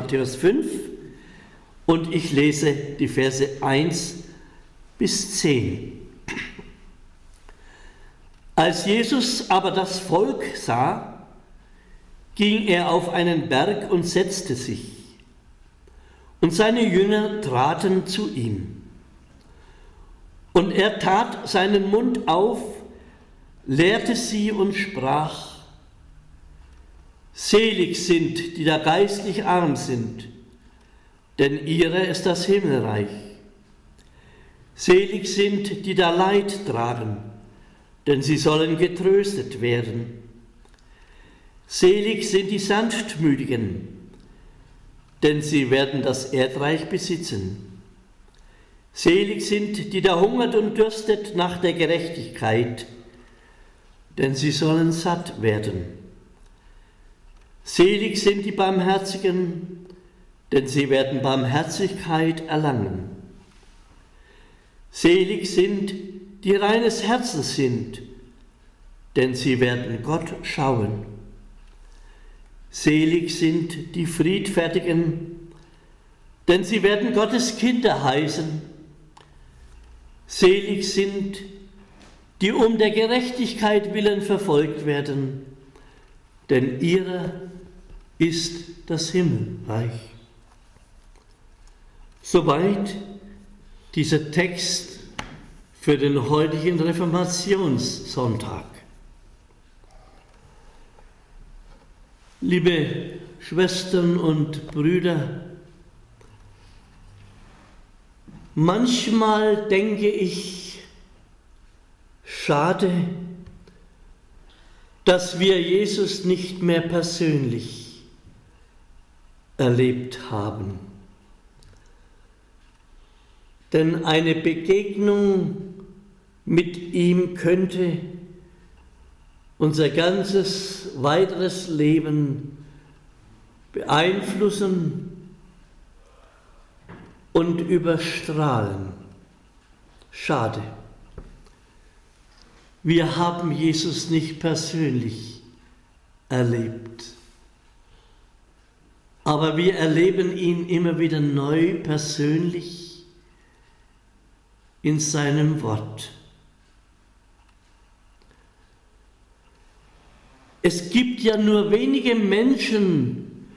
Matthäus 5 und ich lese die Verse 1 bis 10. Als Jesus aber das Volk sah, ging er auf einen Berg und setzte sich. Und seine Jünger traten zu ihm. Und er tat seinen Mund auf, lehrte sie und sprach: Selig sind, die da geistlich arm sind, denn ihrer ist das Himmelreich. Selig sind, die da Leid tragen, denn sie sollen getröstet werden. Selig sind die Sanftmütigen, denn sie werden das Erdreich besitzen. Selig sind, die da hungert und dürstet nach der Gerechtigkeit, denn sie sollen satt werden. Selig sind die Barmherzigen, denn sie werden Barmherzigkeit erlangen. Selig sind, die reines Herzens sind, denn sie werden Gott schauen. Selig sind die Friedfertigen, denn sie werden Gottes Kinder heißen. Selig sind, die um der Gerechtigkeit willen verfolgt werden, denn ihrer ist das Himmelreich. Soweit dieser Text für den heutigen Reformationssonntag. Liebe Schwestern und Brüder, manchmal denke ich, schade, dass wir Jesus nicht mehr persönlich erlebt haben. Denn eine Begegnung mit ihm könnte unser ganzes weiteres Leben beeinflussen und überstrahlen. Schade. Wir haben Jesus nicht persönlich erlebt, aber wir erleben ihn immer wieder neu persönlich in seinem Wort. Es gibt ja nur wenige Menschen,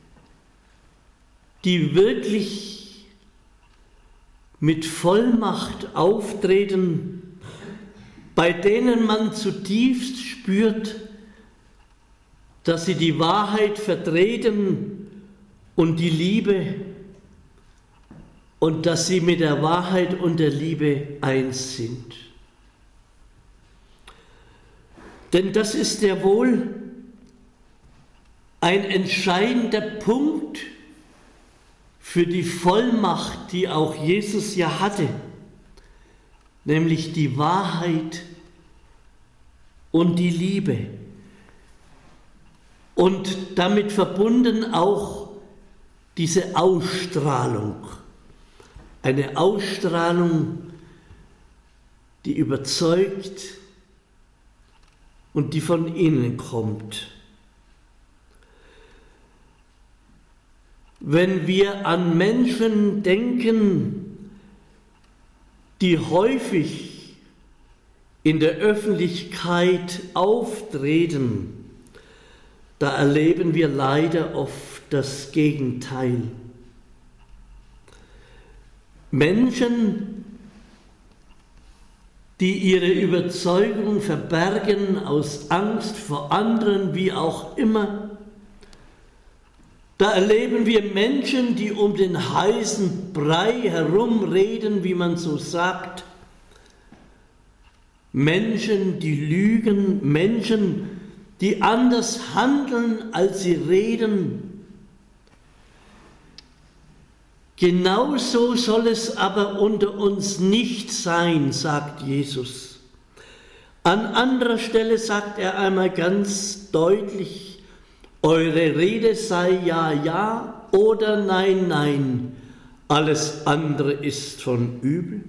die wirklich mit Vollmacht auftreten, bei denen man zutiefst spürt, dass sie die Wahrheit vertreten und die Liebe und dass sie mit der Wahrheit und der Liebe eins sind. Denn das ist ja wohl ein entscheidender Punkt für die Vollmacht, die auch Jesus ja hatte, nämlich die Wahrheit und die Liebe. Und damit verbunden auch diese Ausstrahlung, eine Ausstrahlung, die überzeugt und die von innen kommt. Wenn wir an Menschen denken, die häufig in der Öffentlichkeit auftreten, da erleben wir leider oft das Gegenteil. Menschen, die ihre Überzeugung verbergen aus Angst vor anderen, wie auch immer. Da erleben wir Menschen, die um den heißen Brei herumreden, wie man so sagt. Menschen, die lügen, Menschen, die anders handeln, als sie reden. Genauso soll es aber unter uns nicht sein, sagt Jesus. An anderer Stelle sagt er einmal ganz deutlich, eure Rede sei ja, ja oder nein, nein, alles andere ist von übel.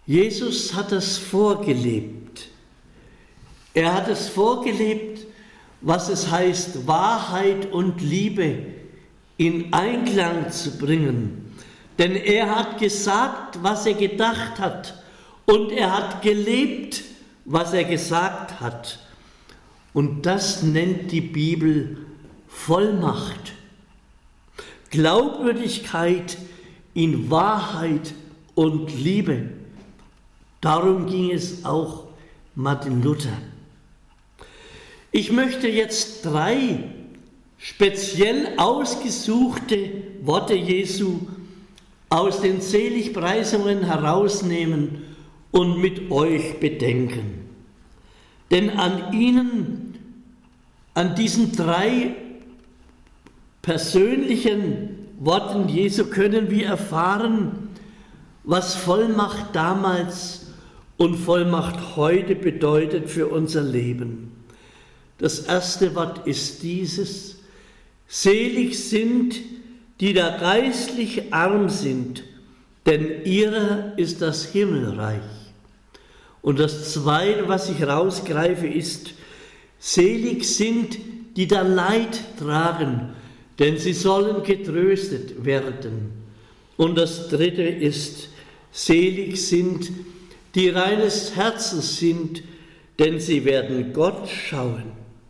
Jesus hat das vorgelebt. Er hat es vorgelebt was es heißt, Wahrheit und Liebe in Einklang zu bringen. Denn er hat gesagt, was er gedacht hat, und er hat gelebt, was er gesagt hat. Und das nennt die Bibel Vollmacht. Glaubwürdigkeit in Wahrheit und Liebe. Darum ging es auch Martin Luther. Ich möchte jetzt 3 speziell ausgesuchte Worte Jesu aus den Seligpreisungen herausnehmen und mit euch bedenken. Denn an ihnen, an diesen 3 persönlichen Worten Jesu können wir erfahren, was Vollmacht damals und Vollmacht heute bedeutet für unser Leben. Das erste Wort ist dieses: Selig sind, die da geistlich arm sind, denn ihrer ist das Himmelreich. Und das zweite, was ich rausgreife, ist: Selig sind, die da Leid tragen, denn sie sollen getröstet werden. Und das dritte ist: Selig sind, die reines Herzens sind, denn sie werden Gott schauen.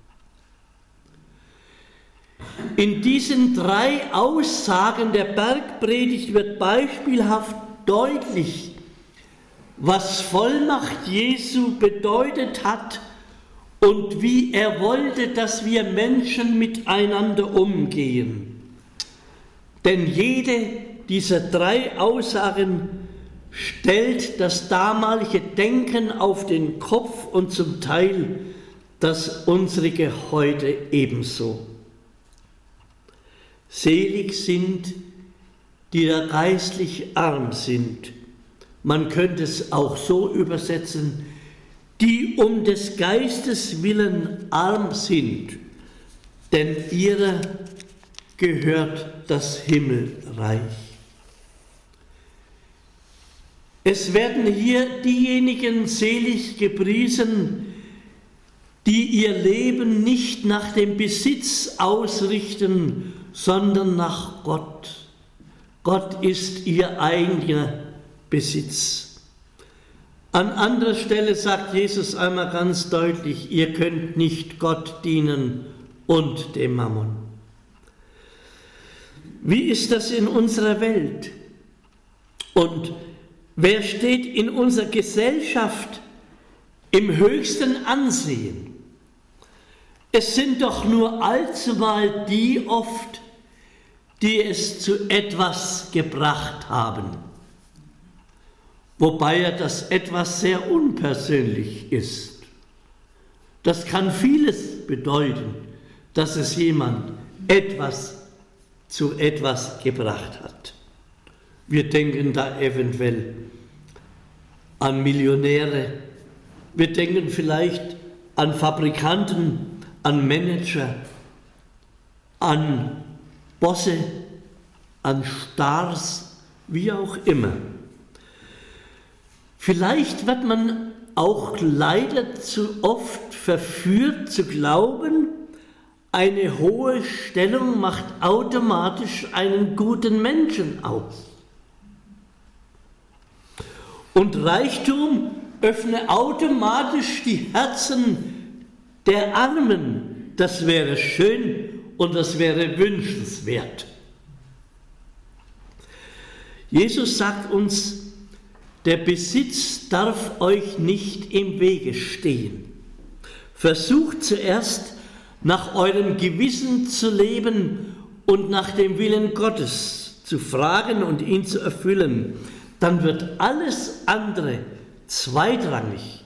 In diesen 3 Aussagen der Bergpredigt wird beispielhaft deutlich, was Vollmacht Jesu bedeutet hat und wie er wollte, dass wir Menschen miteinander umgehen. Denn jede dieser 3 Aussagen stellt das damalige Denken auf den Kopf und zum Teil das unsrige heute ebenso. Selig sind, die da geistlich arm sind. Man könnte es auch so übersetzen: die um des Geistes willen arm sind, denn ihrer gehört das Himmelreich. Es werden hier diejenigen selig gepriesen, die ihr Leben nicht nach dem Besitz ausrichten, sondern nach Gott. Gott ist ihr eigener Besitz. An anderer Stelle sagt Jesus einmal ganz deutlich: Ihr könnt nicht Gott dienen und dem Mammon. Wie ist das in unserer Welt? Und wer steht in unserer Gesellschaft im höchsten Ansehen? Es sind doch nur allzumal die oft, die es zu etwas gebracht haben. Wobei ja das etwas sehr unpersönlich ist. Das kann vieles bedeuten, dass es jemand zu etwas gebracht hat. Wir denken da eventuell an Millionäre, wir denken vielleicht an Fabrikanten, an Manager, an Bosse, an Stars, wie auch immer. Vielleicht wird man auch leider zu oft verführt zu glauben, eine hohe Stellung macht automatisch einen guten Menschen aus. Und Reichtum öffne automatisch die Herzen der Armen. Das wäre schön und das wäre wünschenswert. Jesus sagt uns, der Besitz darf euch nicht im Wege stehen. Versucht zuerst nach eurem Gewissen zu leben und nach dem Willen Gottes zu fragen und ihn zu erfüllen. Dann wird alles andere zweitrangig.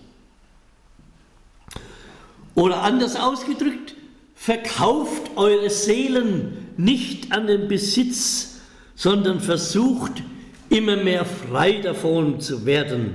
Oder anders ausgedrückt, verkauft eure Seelen nicht an den Besitz, sondern versucht immer mehr frei davon zu werden.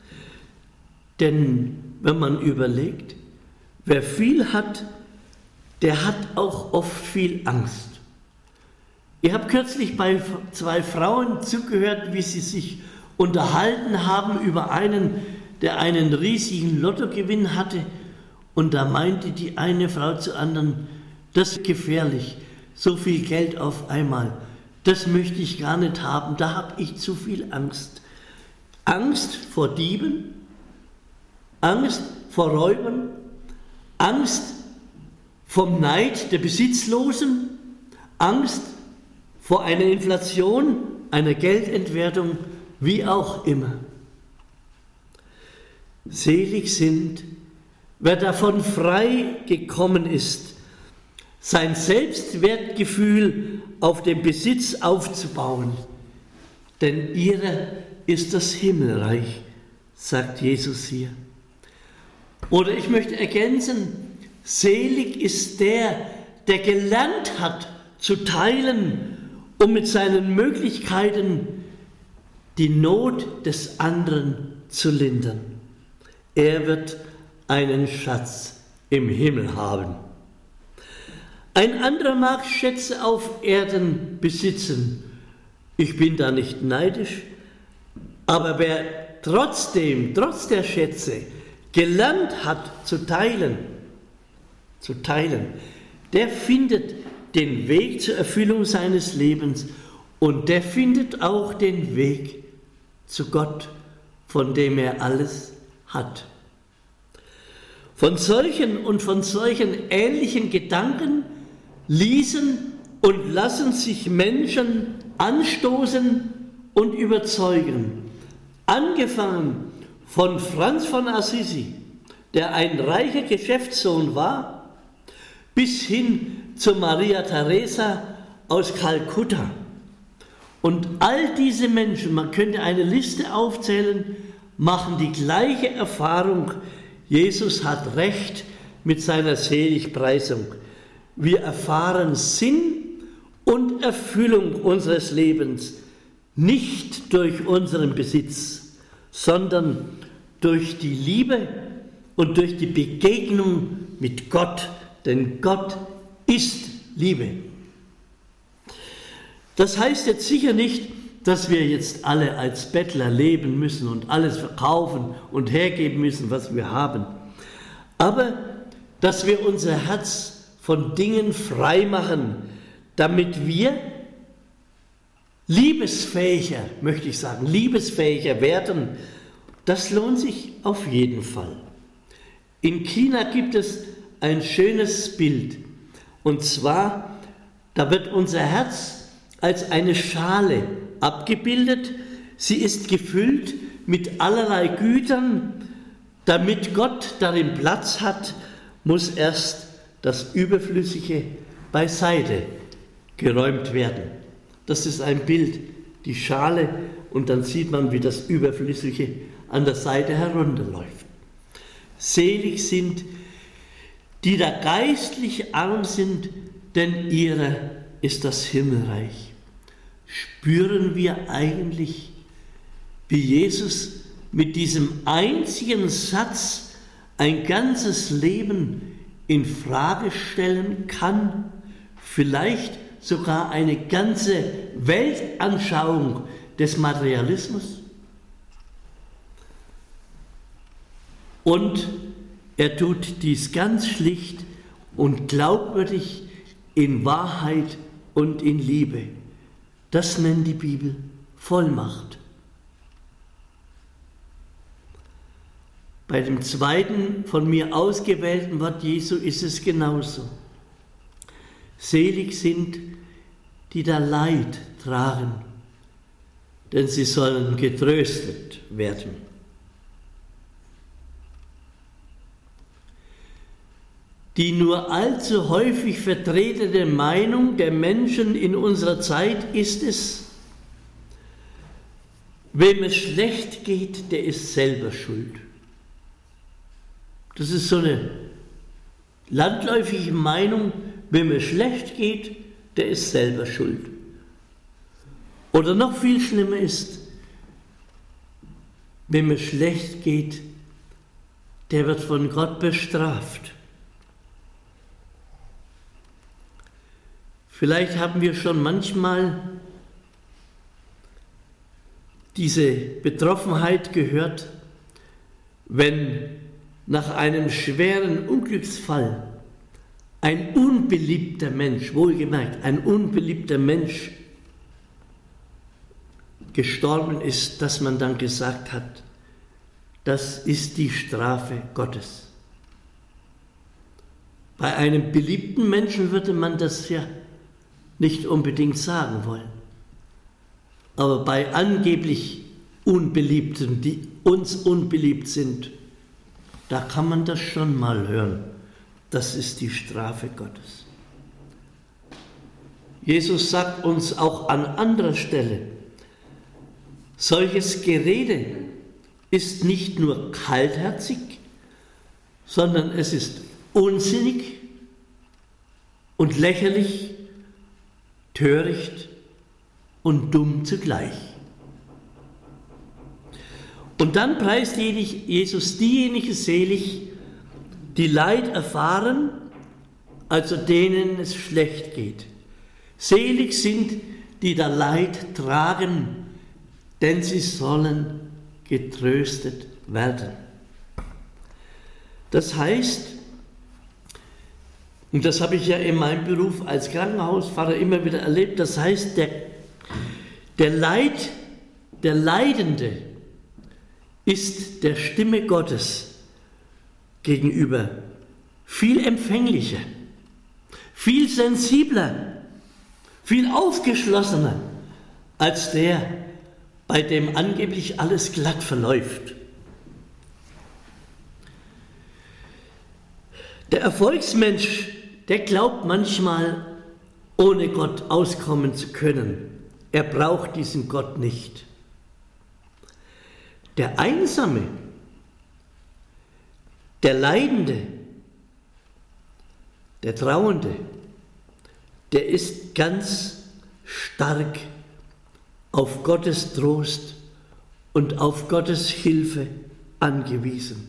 Denn wenn man überlegt, wer viel hat, der hat auch oft viel Angst. Ich habe kürzlich bei 2 Frauen zugehört, wie sie sich unterhalten haben über einen, der einen riesigen Lottogewinn hatte Und da meinte die eine Frau zur anderen, das ist gefährlich, so viel Geld auf einmal, das möchte ich gar nicht haben, da habe ich zu viel Angst. Angst vor Dieben, Angst vor Räubern, Angst vom Neid der Besitzlosen, Angst vor einer Inflation, einer Geldentwertung, wie auch immer. Selig sind, wer davon frei gekommen ist, sein Selbstwertgefühl auf dem Besitz aufzubauen, denn ihrer ist das Himmelreich, sagt Jesus hier. Oder ich möchte ergänzen, selig ist der, der gelernt hat zu teilen, um mit seinen Möglichkeiten die Not des anderen zu lindern. Er wird einen Schatz im Himmel haben. Ein anderer mag Schätze auf Erden besitzen. Ich bin da nicht neidisch, aber wer trotz der Schätze gelernt hat zu teilen, der findet den Weg zur Erfüllung seines Lebens und der findet auch den Weg zu Gott, von dem er alles hat. Von solchen ähnlichen Gedanken ließen und lassen sich Menschen anstoßen und überzeugen. Angefangen von Franz von Assisi, der ein reicher Geschäftssohn war, bis hin zu Maria Theresa aus Kalkutta. Und all diese Menschen, man könnte eine Liste aufzählen, machen die gleiche Erfahrung. Jesus hat recht mit seiner Seligpreisung. Wir erfahren Sinn und Erfüllung unseres Lebens nicht durch unseren Besitz, sondern durch die Liebe und durch die Begegnung mit Gott, denn Gott ist Liebe. Das heißt jetzt sicher nicht, dass wir jetzt alle als Bettler leben müssen und alles verkaufen und hergeben müssen, was wir haben, aber dass wir unser Herz von Dingen frei machen, damit wir liebesfähiger werden. Das lohnt sich auf jeden Fall. In China gibt es ein schönes Bild, und zwar, da wird unser Herz als eine Schale abgebildet. Sie ist gefüllt mit allerlei Gütern. Damit Gott darin Platz hat, muss erst das Überflüssige beiseite geräumt werden. Das ist ein Bild, die Schale, und dann sieht man, wie das Überflüssige an der Seite herunterläuft. Selig sind, die da geistlich arm sind, denn ihrer ist das Himmelreich. Spüren wir eigentlich, wie Jesus mit diesem einzigen Satz ein ganzes Leben in Frage stellen kann, vielleicht sogar eine ganze Weltanschauung des Materialismus? Und er tut dies ganz schlicht und glaubwürdig in Wahrheit und in Liebe. Das nennt die Bibel Vollmacht. Bei dem zweiten von mir ausgewählten Wort Jesu ist es genauso. Selig sind, die da Leid tragen, denn sie sollen getröstet werden. Die nur allzu häufig vertretene Meinung der Menschen in unserer Zeit ist es, wem es schlecht geht, der ist selber schuld. Das ist so eine landläufige Meinung, wem es schlecht geht, der ist selber schuld. Oder noch viel schlimmer ist, wem es schlecht geht, der wird von Gott bestraft. Vielleicht haben wir schon manchmal diese Betroffenheit gehört, wenn nach einem schweren Unglücksfall ein unbeliebter Mensch, wohlgemerkt, ein unbeliebter Mensch gestorben ist, dass man dann gesagt hat, das ist die Strafe Gottes. Bei einem beliebten Menschen würde man das ja nicht unbedingt sagen wollen. Aber bei angeblich Unbeliebten, die uns unbeliebt sind, da kann man das schon mal hören. Das ist die Strafe Gottes. Jesus sagt uns auch an anderer Stelle, solches Gerede ist nicht nur kaltherzig, sondern es ist unsinnig und lächerlich, töricht und dumm zugleich. Und dann preist Jesus diejenigen selig, die Leid erfahren, also denen es schlecht geht. Selig sind, die da Leid tragen, denn sie sollen getröstet werden. Das heißt, und das habe ich ja in meinem Beruf als Krankenhauspfarrer immer wieder erlebt, das heißt, der Leidende ist der Stimme Gottes gegenüber viel empfänglicher, viel sensibler, viel aufgeschlossener als der, bei dem angeblich alles glatt verläuft. Der Erfolgsmensch, der glaubt manchmal, ohne Gott auskommen zu können. Er braucht diesen Gott nicht. Der Einsame, der Leidende, der Trauernde, der ist ganz stark auf Gottes Trost und auf Gottes Hilfe angewiesen.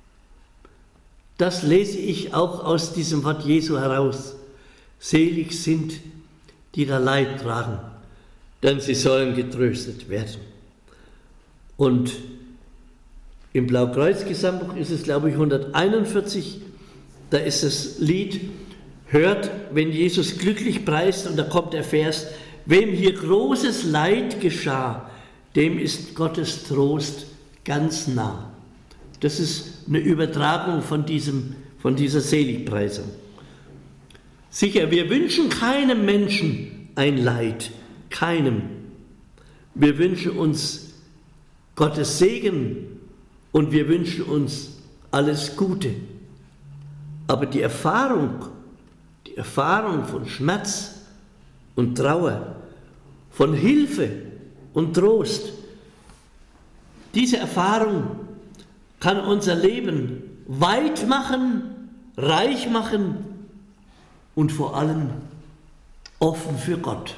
Das lese ich auch aus diesem Wort Jesu heraus. Selig sind, die da Leid tragen, denn sie sollen getröstet werden. Und im Blaukreuz-Gesangbuch ist es, glaube ich, 141, da ist das Lied, hört, wenn Jesus glücklich preist, und da kommt der Vers, wem hier großes Leid geschah, dem ist Gottes Trost ganz nah. Das ist eine Übertragung von dieser Seligpreisung. Sicher, wir wünschen keinem Menschen ein Leid, keinem. Wir wünschen uns Gottes Segen und wir wünschen uns alles Gute. Aber die Erfahrung von Schmerz und Trauer, von Hilfe und Trost, diese Erfahrung kann unser Leben weit machen, reich machen und vor allem offen für Gott.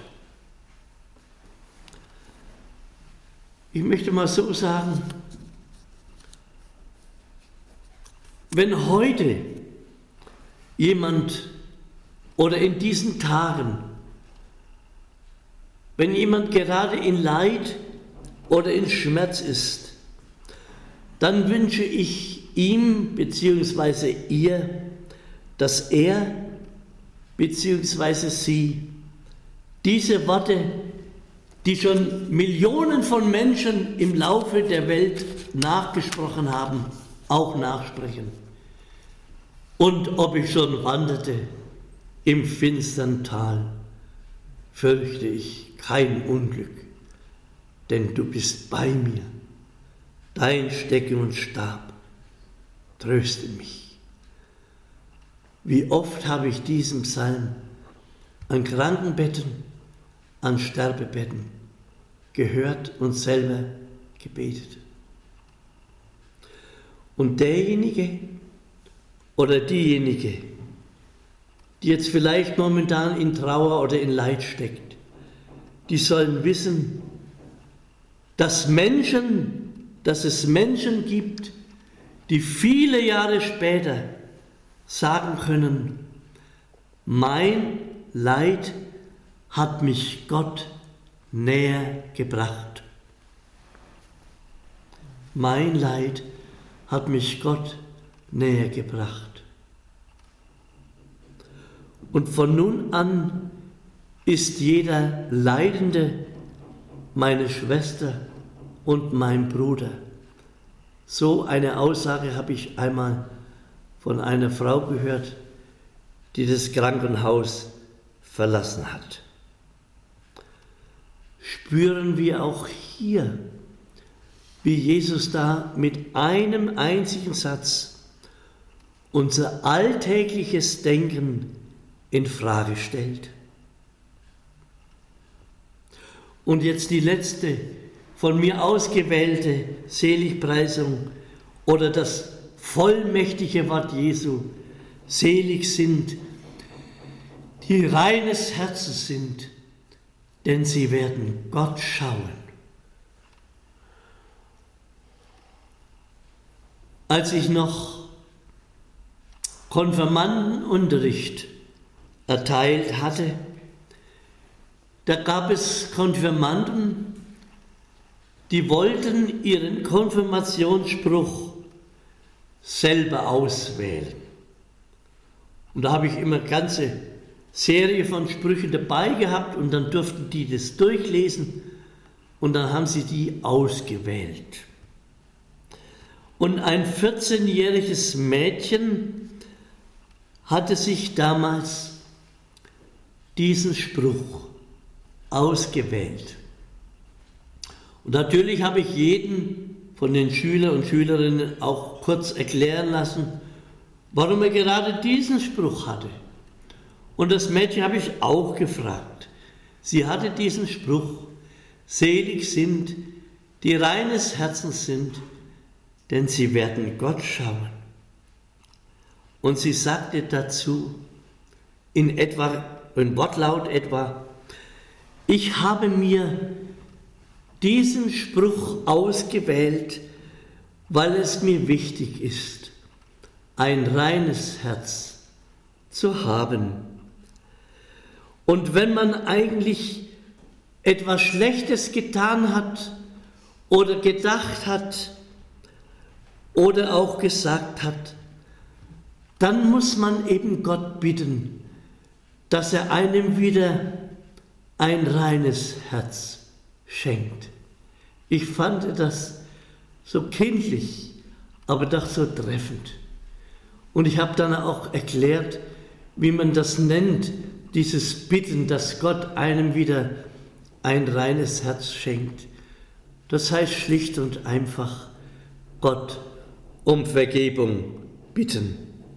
Ich möchte mal so sagen, wenn heute jemand oder in diesen Tagen, wenn jemand gerade in Leid oder in Schmerz ist, dann wünsche ich ihm bzw. ihr, dass er bzw. sie diese Worte, die schon Millionen von Menschen im Laufe der Welt nachgesprochen haben, auch nachsprechen. Und ob ich schon wanderte im finstern Tal, fürchte ich kein Unglück, denn du bist bei mir. Dein Stecken und Stab tröste mich. Wie oft habe ich diesen Psalm an Krankenbetten, an Sterbebetten gehört und selber gebetet. Und derjenige oder diejenige, die jetzt vielleicht momentan in Trauer oder in Leid steckt, die sollen wissen, dass es Menschen gibt, die viele Jahre später sagen können, mein Leid hat mich Gott näher gebracht. Mein Leid hat mich Gott näher gebracht. Und von nun an ist jeder Leidende meine Schwester und mein Bruder. So eine Aussage habe ich einmal von einer Frau gehört, die das Krankenhaus verlassen hat. Spüren wir auch hier, wie Jesus da mit einem einzigen Satz unser alltägliches Denken in Frage stellt. Und jetzt die letzte von mir ausgewählte Seligpreisung oder das vollmächtige Wort Jesu: Selig sind, die reines Herzens sind, denn sie werden Gott schauen. Als ich noch Konfirmandenunterricht erteilt hatte, da gab es Konfirmanden, die wollten ihren Konfirmationsspruch selber auswählen. Und da habe ich immer eine ganze Serie von Sprüchen dabei gehabt und dann durften die das durchlesen und dann haben sie die ausgewählt. Und ein 14-jähriges Mädchen hatte sich damals diesen Spruch ausgewählt. Und natürlich habe ich jeden von den Schülern und Schülerinnen auch kurz erklären lassen, warum er gerade diesen Spruch hatte. Und das Mädchen habe ich auch gefragt. Sie hatte diesen Spruch: Selig sind, die reines Herzens sind, denn sie werden Gott schauen. Und sie sagte dazu in Wortlaut etwa: Ich habe mir diesen Spruch ausgewählt, weil es mir wichtig ist, ein reines Herz zu haben. Und wenn man eigentlich etwas Schlechtes getan hat oder gedacht hat oder auch gesagt hat, dann muss man eben Gott bitten, dass er einem wieder ein reines Herz schenkt. Ich fand das so kindlich, aber doch so treffend. Und ich habe dann auch erklärt, wie man das nennt, dieses Bitten, dass Gott einem wieder ein reines Herz schenkt. Das heißt schlicht und einfach Gott um Vergebung bitten.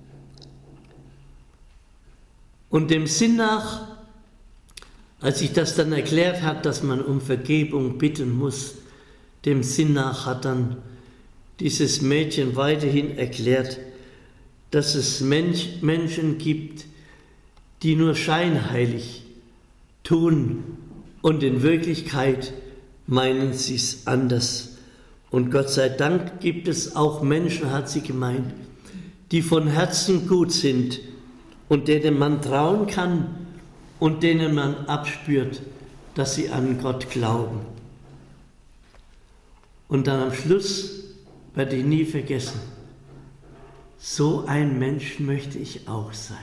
Und dem Sinn nach, als ich das dann erklärt habe, dass man um Vergebung bitten muss, dem Sinn nach hat dann dieses Mädchen weiterhin erklärt, dass es Menschen gibt, die nur scheinheilig tun und in Wirklichkeit meinen sie es anders. Und Gott sei Dank gibt es auch Menschen, hat sie gemeint, die von Herzen gut sind und denen man trauen kann und denen man abspürt, dass sie an Gott glauben. Und dann am Schluss werde ich nie vergessen, so ein Mensch möchte ich auch sein,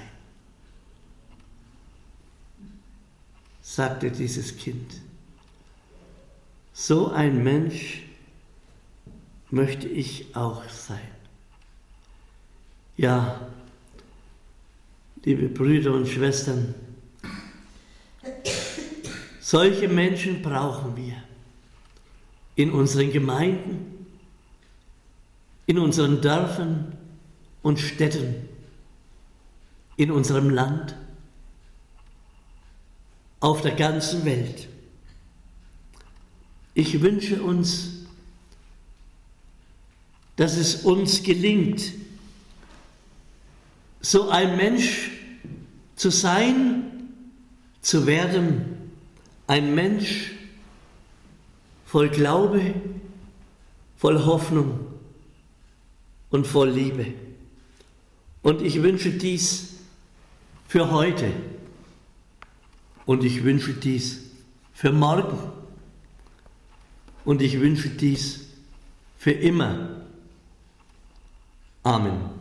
sagte dieses Kind. So ein Mensch möchte ich auch sein. Ja, liebe Brüder und Schwestern, solche Menschen brauchen wir in unseren Gemeinden, in unseren Dörfern und Städten, in unserem Land, auf der ganzen Welt. Ich wünsche uns, dass es uns gelingt, so ein Mensch zu sein, zu werden, ein Mensch voll Glaube, voll Hoffnung und voll Liebe. Und ich wünsche dies für heute und ich wünsche dies für morgen und ich wünsche dies für immer. Amen.